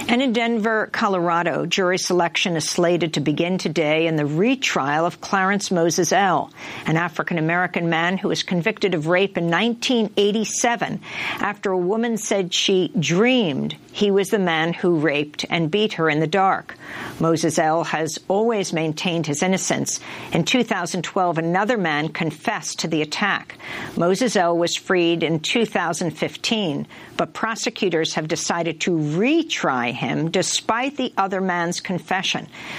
And in Denver, Colorado, jury selection is slated to begin today in the retrial of Clarence Moses L., an African-American man who was convicted of rape in 1987 after a woman said she dreamed he was the man who raped and beat her in the dark. Moses L. has always maintained his innocence. In 2012, another man confessed to the attack. Moses L. was freed in 2015, but prosecutors have decided to retry him despite the other man's confession.